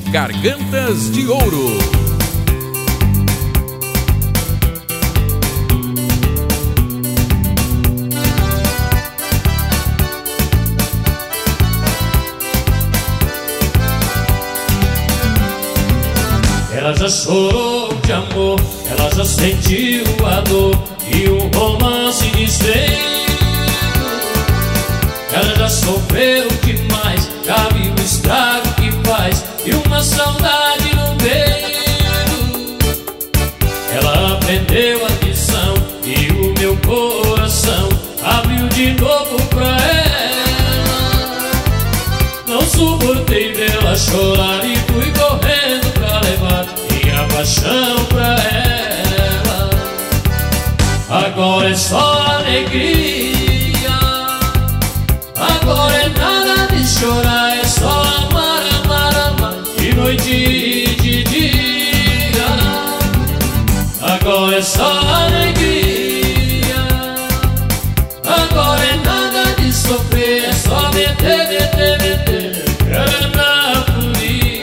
Gargantas de Ouro. Ela já chorou de amor, ela já sentiu a dor e o romance desfez. Ela já sofreu demais, já viu o estrago que faz e uma saudade no peito. Ela aprendeu a lição e o meu coração abriu de novo pra ela. Não suportei vê-la chorar e fui correndo pra levar minha paixão pra ela. Agora é só alegria, agora é nada de chorar, é só amar, amar, amar, de noite e de dia. Agora é só alegria, agora é nada de sofrer, é só meter, meter, meter cara na folia.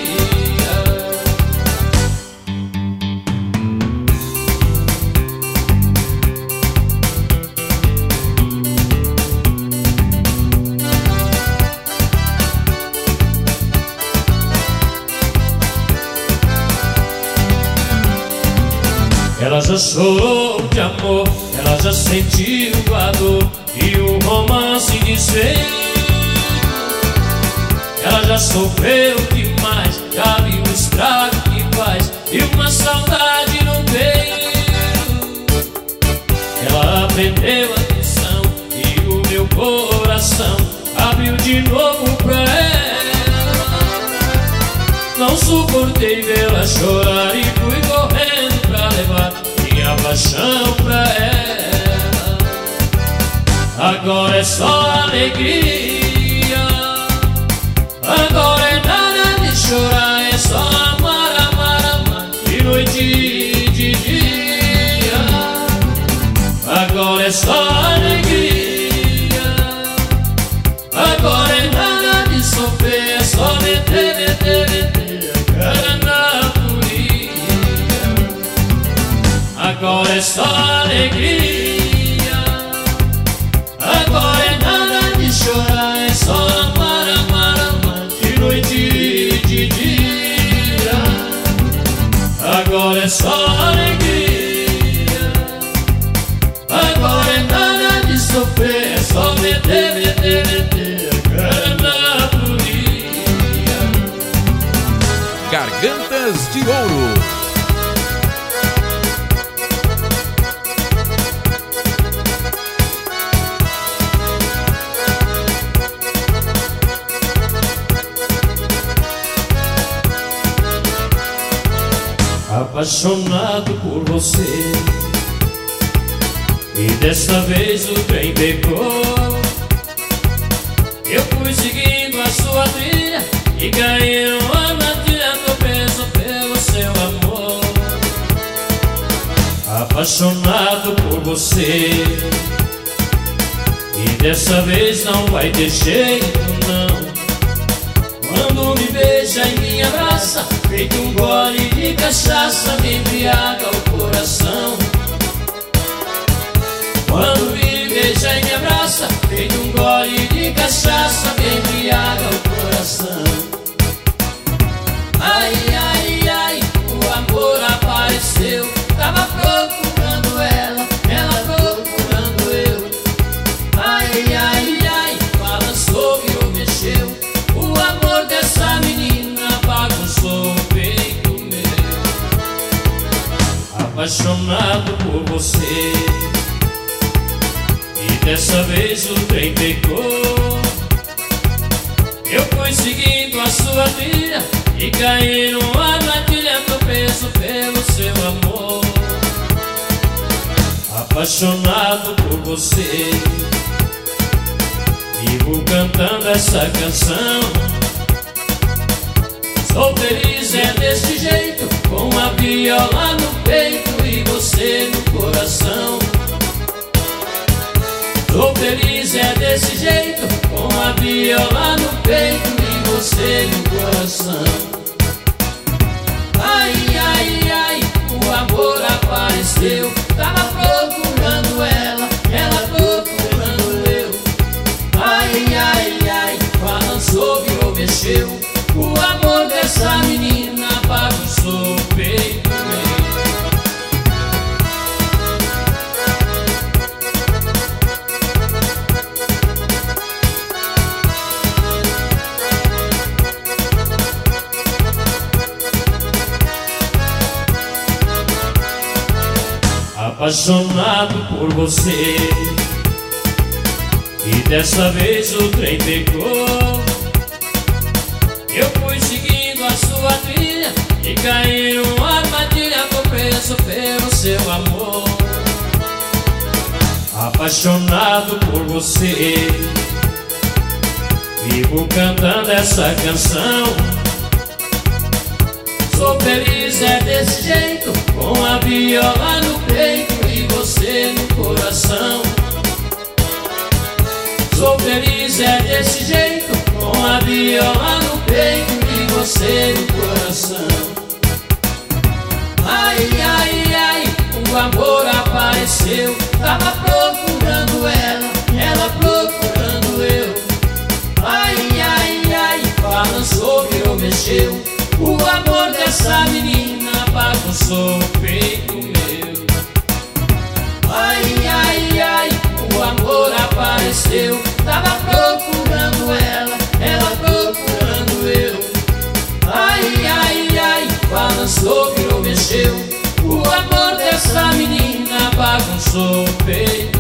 Ela já chorou de amor, ela já sentiu a dor e o romance desfez. Ela já sofreu demais, já viu o estrago que faz e uma saudade no peito. Ela aprendeu a lição e o meu coração abriu de novo pra ela. Não suportei vê-la chorar e fui correndo pra levar minha paixão pra ela. Agora é só alegria, agora é nada de chorar, é só amar, amar, amar, de noite e de dia. Agora é só alegria, agora é nada de sofrer, é só meter, meter, meter a cara na folia. Agora é só alegria, agora é nada de chorar, é só amar, amar, amar, de noite e de dia. Agora é só alegria, agora é nada de sofrer, é só meter, meter, meter a cara na folia. Gargantas de Ouro. Apaixonado por você, e dessa vez o trem pegou. Eu fui seguindo a sua trilha e caí numa armadilha, tô preso pelo seu amor. Apaixonado por você, e dessa vez não vai ter jeito não. Quando me beija e me abraça, feito um gole de cachaça, me embriaga o coração. Quando me beija e me abraça, feito um gole de cachaça, me embriaga o coração. Ai, ai, ai, o amor apareceu, tava procurando ela, ela procurando eu. Ai, ai, ai, balançou, virou, mexeu, o amor dessa menina bagunçou o peito meu. Apaixonado por você, e dessa vez o trem pegou. Eu fui seguindo a sua trilha e caí numa armadilha, tô preso pelo seu amor. Apaixonado por você, vivo cantando essa canção. Sou feliz é desse jeito, com a viola no peito e você no coração. Sou feliz é desse jeito, com a viola no peito e você no coração. apareceu. Tava procurando ela, ela procurando eu. Ai, ai, ai, balançou, virou, mexeu. O amor dessa menina bagunçou o peito meu. Apaixonado por você, e dessa vez o trem pegou. Eu fui seguindo a sua trilha e caí numa armadilha. Tô preso pelo seu amor. Apaixonado por você, vivo cantando essa canção. Sou feliz é desse jeito, com a viola no peito e você no coração. Sou feliz é desse jeito, com a viola no peito e você no coração. Ai, ai, ai, o amor apareceu. Tava procurando ela, ela procurando eu. Ai, ai, ai, balançou, virou, mexeu. O amor dessa menina bagunçou o peito meu. Ai, ai, ai, o amor apareceu. Tava procurando ela, ela procurando eu. Ai, ai, ai, balançou, virou, mexeu. O amor dessa menina bagunçou o peito.